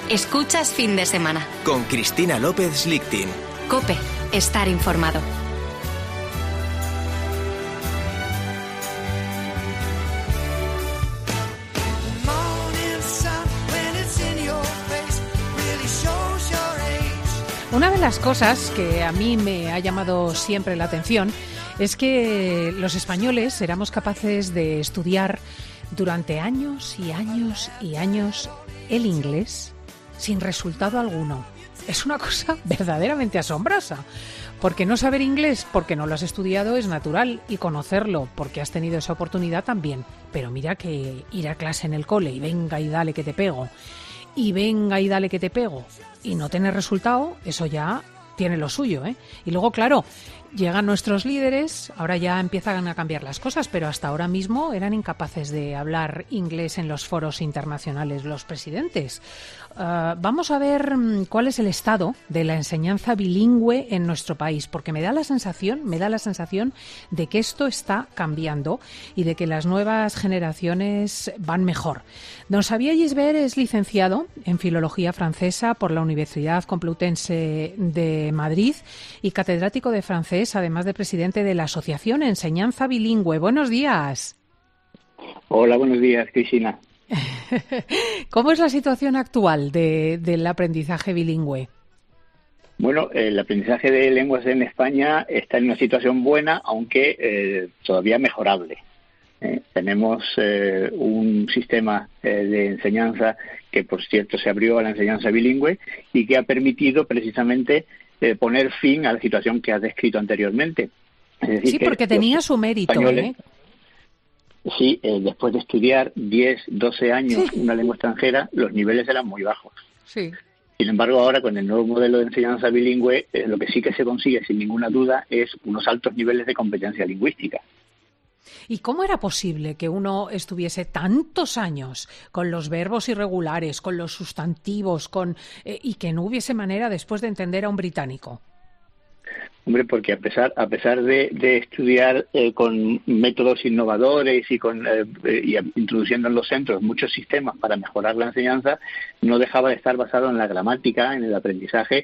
Escuchas Fin de Semana. Con Cristina López Lichting. COPE. Estar informado. Una de las cosas que a mí me ha llamado siempre la atención es que los españoles éramos capaces de estudiar durante años y años y años el inglés sin resultado alguno. Es una cosa verdaderamente asombrosa, porque no saber inglés porque no lo has estudiado es natural, y conocerlo porque has tenido esa oportunidad también. Pero mira que ir a clase en el cole y venga y dale que te pego, y venga y dale que te pego, y no tener resultado, eso ya tiene lo suyo, ¿eh? Y luego, claro, llegan nuestros líderes, ahora ya empiezan a cambiar las cosas, pero hasta ahora mismo eran incapaces de hablar inglés en los foros internacionales los presidentes. Vamos a ver cuál es el estado de la enseñanza bilingüe en nuestro país, porque me da la sensación de que esto está cambiando y de que las nuevas generaciones van mejor. Don Xavier Gisbert es licenciado en Filología Francesa por la Universidad Complutense de Madrid y catedrático de francés, además de presidente de la Asociación Enseñanza Bilingüe. Buenos días. Hola, buenos días, Cristina. ¿Cómo es la situación actual del aprendizaje bilingüe? Bueno, el aprendizaje de lenguas en España está en una situación buena, aunque todavía mejorable. Tenemos un sistema de enseñanza que, por cierto, se abrió a la enseñanza bilingüe y que ha permitido precisamente poner fin a la situación que has descrito anteriormente. Es decir, sí, porque tenía su mérito, Sí, después de estudiar 10, 12 años una lengua extranjera, los niveles eran muy bajos. Sí. Sin embargo, ahora con el nuevo modelo de enseñanza bilingüe, lo que sí que se consigue, sin ninguna duda, es unos altos niveles de competencia lingüística. ¿Y cómo era posible que uno estuviese tantos años con los verbos irregulares, con los sustantivos, y que no hubiese manera después de entender a un británico? Hombre, porque a pesar de estudiar con métodos innovadores y introduciendo en los centros muchos sistemas para mejorar la enseñanza, no dejaba de estar basado en la gramática, en el aprendizaje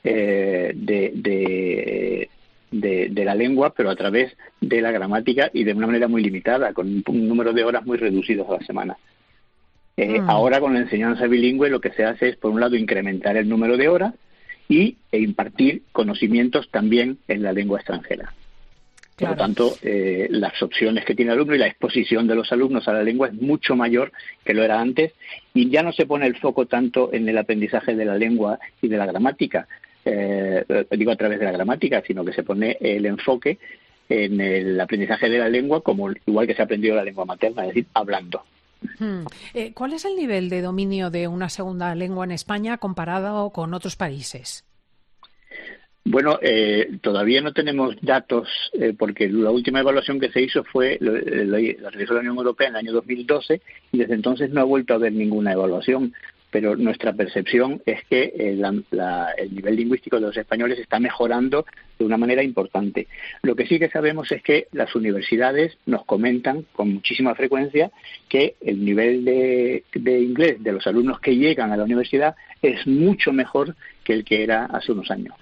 de la lengua, pero a través de la gramática y de una manera muy limitada, con un número de horas muy reducidos a la semana. Ahora, con la enseñanza bilingüe, lo que se hace es, por un lado, incrementar el número de horas e impartir conocimientos también en la lengua extranjera. Claro. Por lo tanto, las opciones que tiene el alumno y la exposición de los alumnos a la lengua es mucho mayor que lo era antes, y ya no se pone el foco tanto en el aprendizaje de la lengua y de la gramática, a través de la gramática, sino que se pone el enfoque en el aprendizaje de la lengua como igual que se ha aprendido la lengua materna, es decir, hablando. ¿Cuál es el nivel de dominio de una segunda lengua en España comparado con otros países? Bueno, todavía no tenemos datos porque la última evaluación que se hizo fue la realizó la Unión Europea en el año 2012 y desde entonces no ha vuelto a haber ninguna evaluación. Pero nuestra percepción es que el nivel lingüístico de los españoles está mejorando de una manera importante. Lo que sí que sabemos es que las universidades nos comentan con muchísima frecuencia que el nivel de inglés de los alumnos que llegan a la universidad es mucho mejor que el que era hace unos años.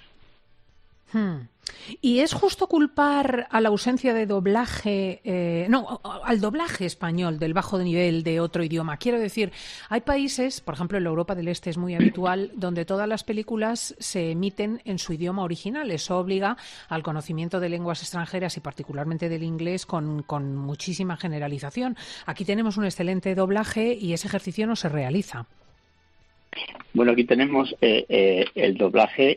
¿Y es justo culpar a la ausencia de doblaje, al doblaje español del bajo nivel de otro idioma? Quiero decir, hay países, por ejemplo en la Europa del Este es muy habitual, donde todas las películas se emiten en su idioma original. Eso obliga al conocimiento de lenguas extranjeras y particularmente del inglés con muchísima generalización. Aquí tenemos un excelente doblaje y ese ejercicio no se realiza. Bueno, aquí tenemos el doblaje,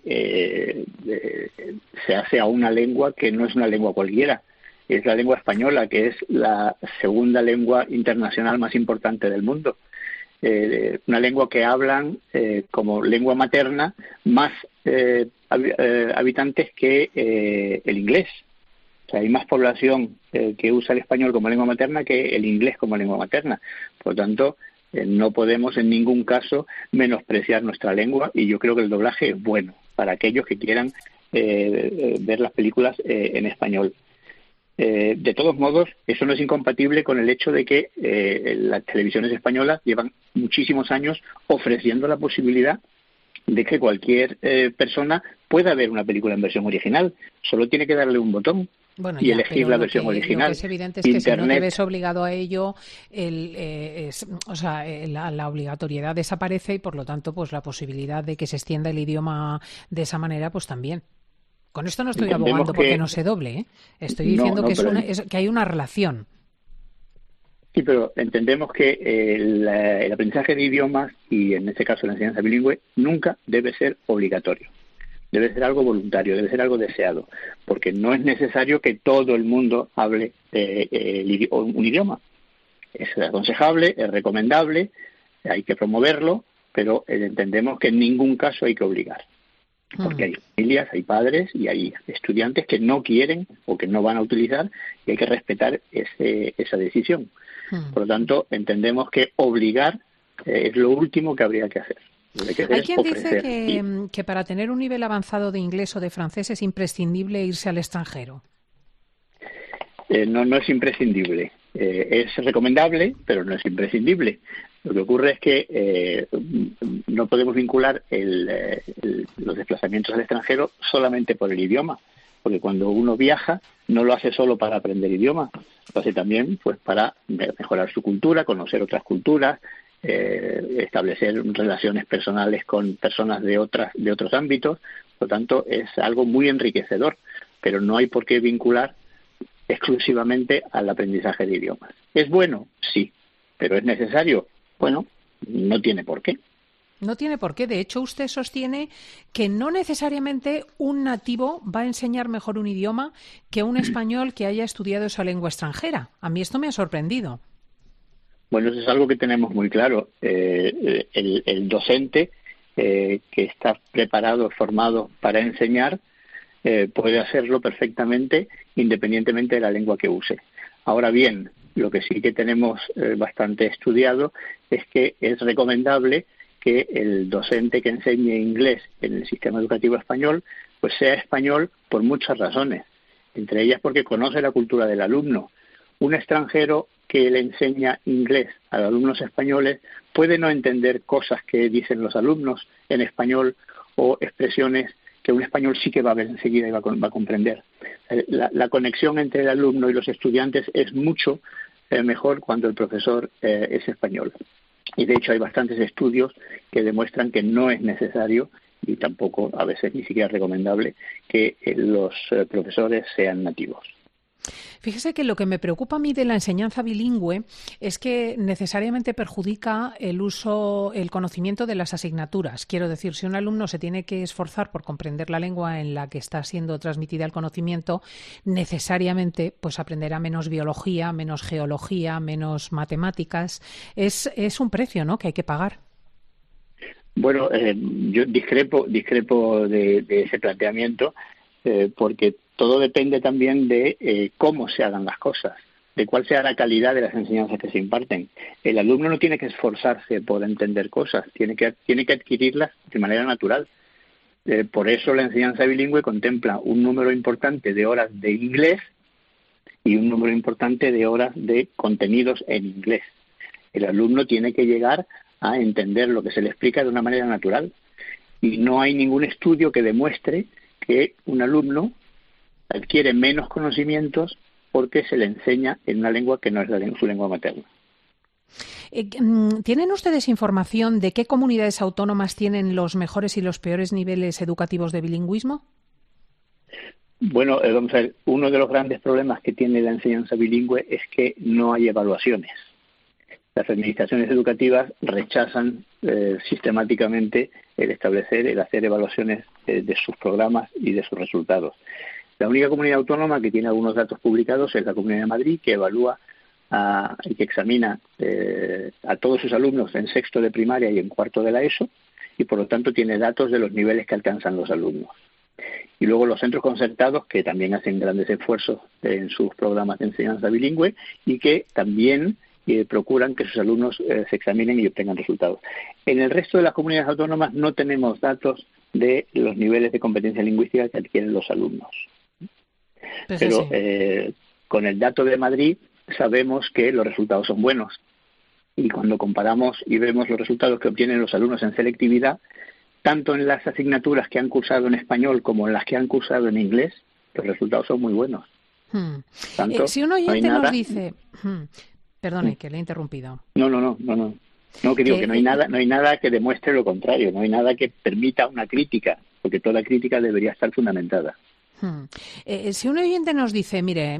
se hace a una lengua que no es una lengua cualquiera, es la lengua española, que es la segunda lengua internacional más importante del mundo. Una lengua que hablan como lengua materna más habitantes que el inglés. O sea, hay más población que usa el español como lengua materna que el inglés como lengua materna. Por lo tanto, no podemos en ningún caso menospreciar nuestra lengua, y yo creo que el doblaje es bueno para aquellos que quieran ver las películas en español. De todos modos, eso no es incompatible con el hecho de que las televisiones españolas llevan muchísimos años ofreciendo la posibilidad de que cualquier persona pueda ver una película en versión original. Solo tiene que darle un botón y elegir la versión original. Lo que es evidente es que si no te ves obligado a ello, la obligatoriedad desaparece y, por lo tanto, pues la posibilidad de que se extienda el idioma de esa manera, pues también. Con esto no estoy abogando porque no se doble, ¿eh? Estoy diciendo que hay una relación. Sí, pero entendemos que el aprendizaje de idiomas, y en este caso la enseñanza bilingüe, nunca debe ser obligatorio. Debe ser algo voluntario, debe ser algo deseado, porque no es necesario que todo el mundo hable un idioma. Es aconsejable, es recomendable, hay que promoverlo, pero entendemos que en ningún caso hay que obligar. Porque hay familias, hay padres y hay estudiantes que no quieren o que no van a utilizar, y hay que respetar esa decisión. Por lo tanto, entendemos que obligar es lo último que habría que hacer. Hay quien dice que para tener un nivel avanzado de inglés o de francés es imprescindible irse al extranjero. No es imprescindible. Es recomendable, pero no es imprescindible. Lo que ocurre es que no podemos vincular los desplazamientos al extranjero solamente por el idioma, porque cuando uno viaja no lo hace solo para aprender idioma, lo hace también pues para mejorar su cultura, conocer otras culturas, establecer relaciones personales con personas de otros ámbitos. Por lo tanto, es algo muy enriquecedor, pero no hay por qué vincular exclusivamente al aprendizaje de idiomas. ¿Es bueno? Sí. ¿Pero es necesario? Bueno, no tiene por qué. No tiene por qué. De hecho, usted sostiene que no necesariamente un nativo va a enseñar mejor un idioma que un español que haya estudiado esa lengua extranjera. A mí esto me ha sorprendido. Bueno, eso es algo que tenemos muy claro. El docente que está preparado, formado para enseñar, puede hacerlo perfectamente independientemente de la lengua que use. Ahora bien, lo que sí que tenemos bastante estudiado es que es recomendable que el docente que enseñe inglés en el sistema educativo español pues sea español por muchas razones, entre ellas porque conoce la cultura del alumno. Un extranjero que le enseña inglés a los alumnos españoles puede no entender cosas que dicen los alumnos en español o expresiones que un español sí que va a ver enseguida y va a comprender. La conexión entre el alumno y los estudiantes es mucho mejor cuando el profesor es español. Y de hecho hay bastantes estudios que demuestran que no es necesario y tampoco a veces ni siquiera recomendable que los profesores sean nativos. Fíjese que lo que me preocupa a mí de la enseñanza bilingüe es que necesariamente perjudica el conocimiento de las asignaturas. Quiero decir, si un alumno se tiene que esforzar por comprender la lengua en la que está siendo transmitida el conocimiento, necesariamente pues aprenderá menos biología, menos geología, menos matemáticas. Es un precio, ¿no?, que hay que pagar. Bueno, yo discrepo de ese planteamiento porque todo depende también de cómo se hagan las cosas, de cuál sea la calidad de las enseñanzas que se imparten. El alumno no tiene que esforzarse por entender cosas, tiene que adquirirlas de manera natural. Por eso la enseñanza bilingüe contempla un número importante de horas de inglés y un número importante de horas de contenidos en inglés. El alumno tiene que llegar a entender lo que se le explica de una manera natural. Y no hay ningún estudio que demuestre que un alumno adquiere menos conocimientos porque se le enseña en una lengua que no es su lengua materna. ¿Tienen ustedes información de qué comunidades autónomas tienen los mejores y los peores niveles educativos de bilingüismo? Bueno, vamos a ver, uno de los grandes problemas que tiene la enseñanza bilingüe es que no hay evaluaciones. Las administraciones educativas rechazan sistemáticamente el hacer evaluaciones de sus programas y de sus resultados. La única comunidad autónoma que tiene algunos datos publicados es la Comunidad de Madrid, que evalúa y que examina a todos sus alumnos en sexto de primaria y en cuarto de la ESO, y por lo tanto tiene datos de los niveles que alcanzan los alumnos. Y luego los centros concertados, que también hacen grandes esfuerzos en sus programas de enseñanza bilingüe y que también procuran que sus alumnos se examinen y obtengan resultados. En el resto de las comunidades autónomas no tenemos datos de los niveles de competencia lingüística que adquieren los alumnos. Pero con el dato de Madrid sabemos que los resultados son buenos. Y cuando comparamos y vemos los resultados que obtienen los alumnos en selectividad, tanto en las asignaturas que han cursado en español como en las que han cursado en inglés, los resultados son muy buenos. Tanto, si un oyente nos dice... Perdone, que le he interrumpido. No, que digo que no hay nada que demuestre lo contrario, no hay nada que permita una crítica, porque toda crítica debería estar fundamentada. Si un oyente nos dice, mire,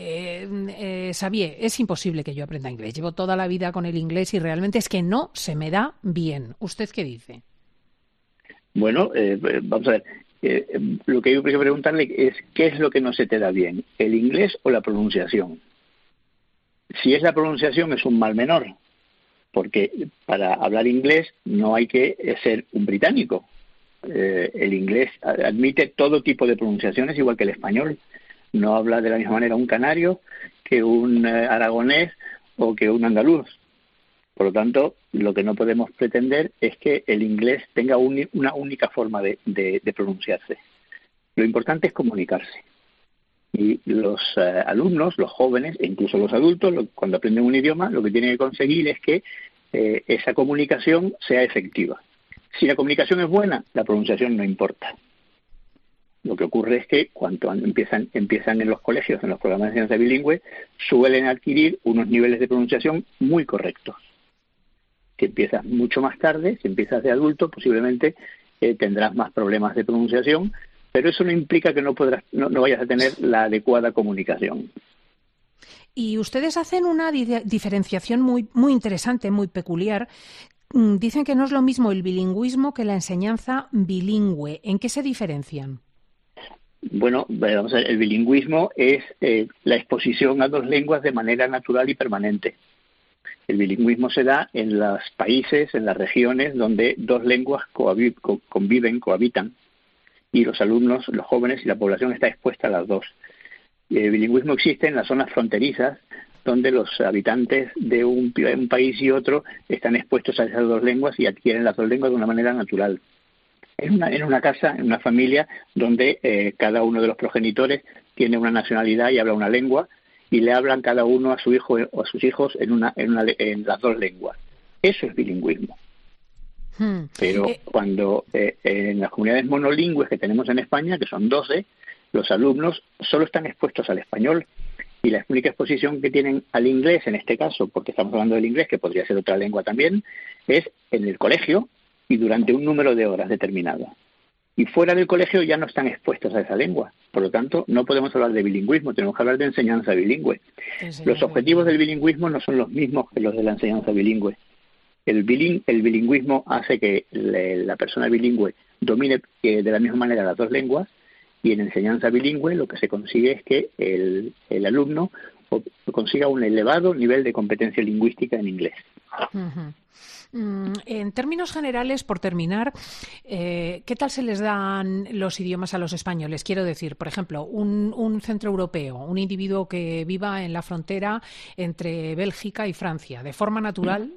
Xavier, es imposible que yo aprenda inglés, llevo toda la vida con el inglés y realmente es que no se me da bien, ¿usted qué dice? Bueno, vamos a ver, lo que yo quiero preguntarle es ¿qué es lo que no se te da bien? ¿El inglés o la pronunciación? Si es la pronunciación es un mal menor, porque para hablar inglés no hay que ser un británico. El inglés admite todo tipo de pronunciaciones, igual que el español. No habla de la misma manera un canario que un aragonés o que un andaluz. Por lo tanto, lo que no podemos pretender es que el inglés tenga una única forma de pronunciarse. Lo importante es comunicarse. Y los alumnos, los jóvenes e incluso los adultos, cuando aprenden un idioma, lo que tienen que conseguir es que esa comunicación sea efectiva. Si la comunicación es buena, la pronunciación no importa. Lo que ocurre es que cuando empiezan en los colegios, en los programas de enseñanza bilingüe, suelen adquirir unos niveles de pronunciación muy correctos. Si empiezas mucho más tarde, si empiezas de adulto, posiblemente tendrás más problemas de pronunciación, pero eso no implica que no vayas a tener la adecuada comunicación. Y ustedes hacen una diferenciación muy interesante, muy peculiar. Dicen que no es lo mismo el bilingüismo que la enseñanza bilingüe. ¿En qué se diferencian? Bueno, vamos a ver, el bilingüismo es la exposición a dos lenguas de manera natural y permanente. El bilingüismo se da en los países, en las regiones donde dos lenguas cohabitan, y los alumnos, los jóvenes y la población está expuesta a las dos. El bilingüismo existe en las zonas fronterizas, donde los habitantes de un país y otro están expuestos a esas dos lenguas y adquieren las dos lenguas de una manera natural. En una casa, en una familia, donde cada uno de los progenitores tiene una nacionalidad y habla una lengua, y le hablan cada uno a su hijo o a sus hijos en las dos lenguas. Eso es bilingüismo. Pero cuando en las comunidades monolingües que tenemos en España, que son 12, los alumnos solo están expuestos al español, y la única exposición que tienen al inglés, en este caso, porque estamos hablando del inglés, que podría ser otra lengua también, es en el colegio y durante un número de horas determinado. Y fuera del colegio ya no están expuestos a esa lengua. Por lo tanto, no podemos hablar de bilingüismo, tenemos que hablar de enseñanza bilingüe. Los objetivos del bilingüismo no son los mismos que los de la enseñanza bilingüe. El bilingüismo hace que la persona bilingüe domine de la misma manera las dos lenguas, y en enseñanza bilingüe lo que se consigue es que el alumno consiga un elevado nivel de competencia lingüística en inglés. Uh-huh. En términos generales, por terminar, ¿qué tal se les dan los idiomas a los españoles? Quiero decir, por ejemplo, un centroeuropeo, un individuo que viva en la frontera entre Bélgica y Francia, de forma natural,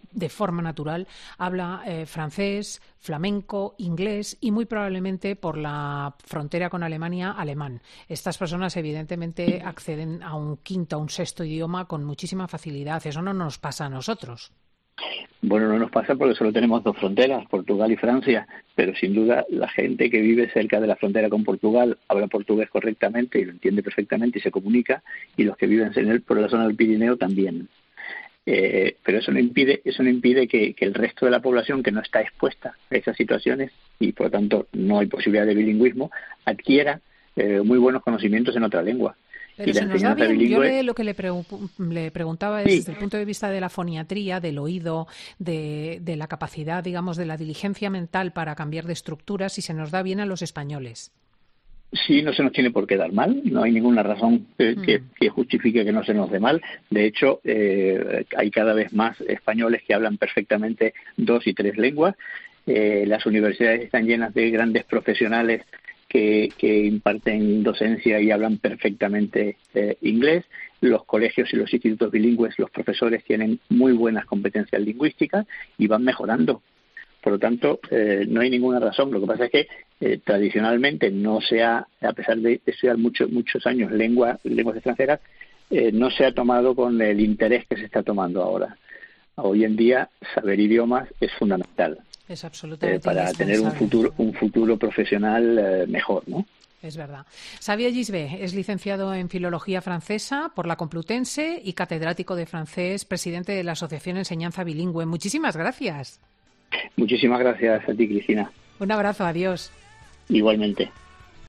habla francés, flamenco, inglés y muy probablemente por la frontera con Alemania, alemán. Estas personas evidentemente acceden a un quinto, a un sexto idioma con muchísima facilidad. Eso no nos pasa a nosotros. Bueno, no nos pasa porque solo tenemos dos fronteras, Portugal y Francia, pero sin duda la gente que vive cerca de la frontera con Portugal habla portugués correctamente y lo entiende perfectamente y se comunica, y los que viven por la zona del Pirineo también. Pero eso no impide que el resto de la población que no está expuesta a esas situaciones, y por lo tanto no hay posibilidad de bilingüismo, adquiera muy buenos conocimientos en otra lengua. Pero se nos da bien. Bilingüe... Yo lo que le preguntaba es desde el punto de vista de la foniatría, del oído, de la capacidad, digamos, de la diligencia mental para cambiar de estructuras, si se nos da bien a los españoles. Sí, no se nos tiene por qué dar mal, no hay ninguna razón que justifique que no se nos dé mal. De hecho, hay cada vez más españoles que hablan perfectamente 2 y 3 lenguas. Las universidades están llenas de grandes profesionales que imparten docencia y hablan perfectamente inglés. Los colegios y los institutos bilingües, los profesores tienen muy buenas competencias lingüísticas y van mejorando. Por lo tanto, no hay ninguna razón. Lo que pasa es que tradicionalmente no se ha, a pesar de estudiar muchos años lenguas extranjeras, no se ha tomado con el interés que se está tomando ahora. Hoy en día, saber idiomas es fundamental. Es absolutamente para tener un futuro profesional mejor, ¿no? Es verdad. Xavier Gisbert es licenciado en Filología Francesa por la Complutense y catedrático de francés, presidente de la Asociación Enseñanza Bilingüe. Muchísimas gracias. Muchísimas gracias a ti, Cristina. Un abrazo, adiós. Igualmente.